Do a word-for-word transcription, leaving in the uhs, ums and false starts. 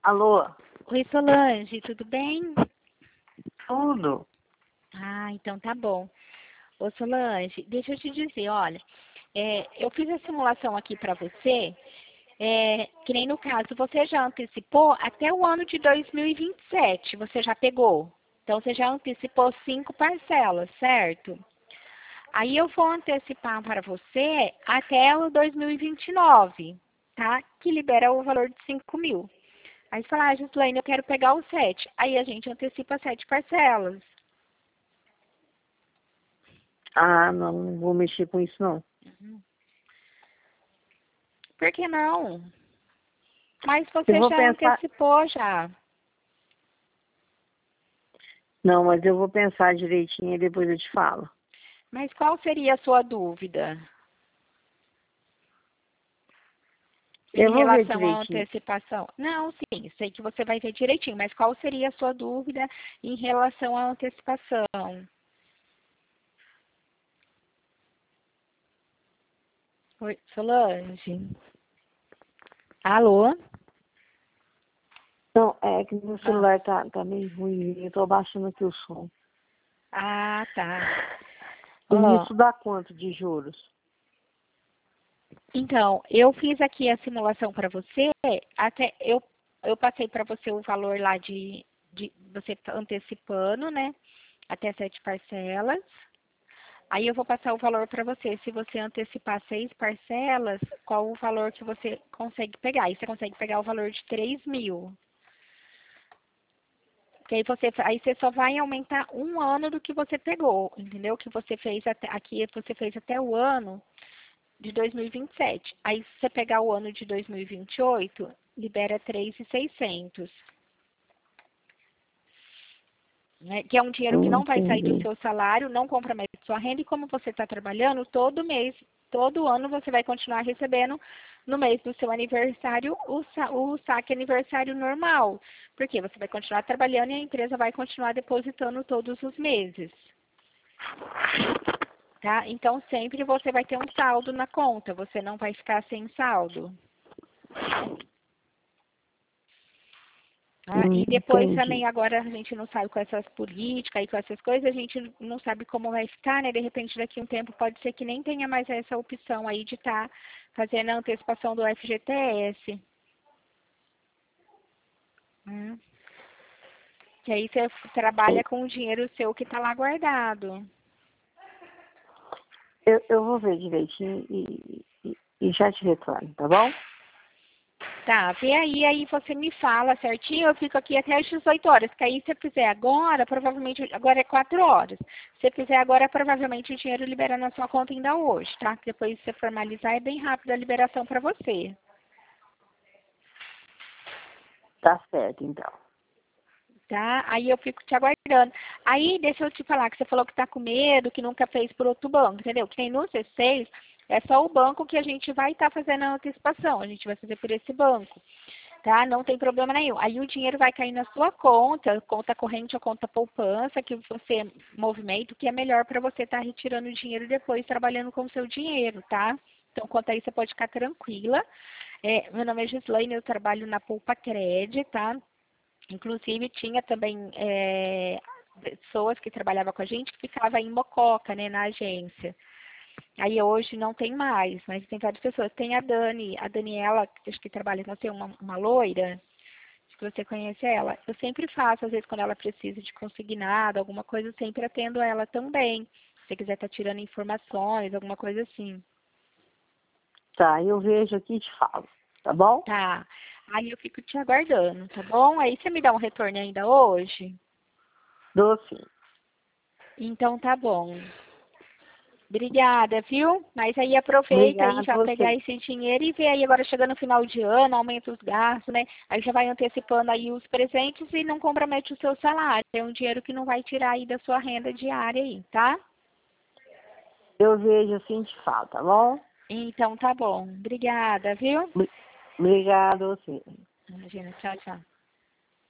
Alô? Oi, Solange, tudo bem? Tudo? Ah, então tá bom. Ô, Solange, deixa eu te dizer, olha, é, eu fiz a simulação aqui para você, é, que nem no caso, você já antecipou até o ano de dois mil e vinte e sete, você já pegou. Então, você já antecipou cinco parcelas, certo? Aí eu vou antecipar para você até o dois mil e vinte e nove, tá? Que libera o valor de cinco mil. Aí você fala, ah, Gislaine, eu quero pegar o sete. Aí a gente antecipa sete parcelas. Ah, não, não vou mexer com isso, não. Uhum. Por que não? Mas Eu você vou já pensar... antecipou já. Não, mas eu vou pensar direitinho e depois eu te falo. Mas qual seria a sua dúvida em Eu vou ver relação à direitinho. antecipação? Não, sim, sei que você vai ver direitinho, mas qual seria a sua dúvida em relação à antecipação? Oi, Solange? Alô? Não, é que meu Ah, celular tá, tá meio ruim. Eu tô abaixando aqui o som. ah, tá. E Ó, isso dá quanto de juros? então, eu fiz aqui a simulação para você, até eu, eu passei para você o valor lá de, de você tá antecipando, né? Até sete parcelas. Aí eu vou passar o valor para você. Se você antecipar seis parcelas, qual o valor que você consegue pegar? Aí você consegue pegar o valor de três mil. Porque aí você, aí você só vai aumentar um ano do que você pegou, entendeu? Que você fez até, aqui você fez até o ano de dois mil e vinte e sete. Aí, se você pegar o ano de dois mil e vinte e oito, libera três mil e seiscentos, né? Que é um dinheiro que Hum, não vai sair do entendi. seu salário, não compromete sua renda, e como você está trabalhando, todo mês, todo ano você vai continuar recebendo, no mês do seu aniversário, o, sa o saque aniversário normal. Porque você vai continuar trabalhando e a empresa vai continuar depositando todos os meses. Tá? Então, sempre você vai ter um saldo na conta, você não vai ficar sem saldo. Ah, Hum, e depois entendi. também, agora a gente não sabe com essas políticas e com essas coisas, a gente não sabe como vai ficar, né? De repente, daqui a um tempo, pode ser que nem tenha mais essa opção aí de estar tá fazendo a antecipação do F G T S. Hum. Que aí você trabalha com o dinheiro seu que está lá guardado. Eu, eu vou ver direitinho e, e, e já te retorno, tá bom? Tá, vê aí, aí você me fala certinho, eu fico aqui até às dezoito horas, que aí se você fizer agora, provavelmente, agora é quatro horas. Se você fizer agora, provavelmente o dinheiro libera na sua conta ainda hoje, tá? Depois de você formalizar, é bem rápido a liberação para você. Tá certo, então. Tá? Aí eu fico te aguardando. Aí, deixa eu te falar, que você falou que tá com medo, que nunca fez por outro banco, entendeu? Que nem no C seis, é só o banco que a gente vai estar tá fazendo a antecipação, a gente vai fazer por esse banco. Tá? Não tem problema nenhum. Aí o dinheiro vai cair na sua conta, conta corrente ou conta poupança, que você movimenta, o que é melhor para você estar tá retirando o dinheiro depois, trabalhando com o seu dinheiro, tá? Então, quanto a isso, você pode ficar tranquila. É, meu nome é Gislaine, eu trabalho na Poupa Cred, tá? Inclusive, tinha também é, pessoas que trabalhavam com a gente que ficavam em Mococa, né, na agência. Aí hoje não tem mais, mas tem várias pessoas. Tem a Dani, a Daniela, que acho que trabalha com você, uma, uma loira, acho que você conhece ela. Eu sempre faço, às vezes, quando ela precisa de consignado, alguma coisa, eu sempre atendo ela também. Se você quiser estar tirando informações, alguma coisa assim. Tá, eu vejo aqui e te falo, tá bom? Tá. Aí eu fico te aguardando, tá bom? Aí você me dá um retorno ainda hoje? Dou sim. Então tá bom. Obrigada, viu? Mas aí aproveita aí Obrigada a já pegar você. esse dinheiro e ver aí agora chegando no final de ano, aumenta os gastos, né? Aí já vai antecipando aí os presentes e não compromete o seu salário. É um dinheiro que não vai tirar aí da sua renda diária aí, tá? Eu vejo assim e te falo, tá bom? Então tá bom. Obrigada, viu? Obrigada a você. Imagina, tchau, tchau.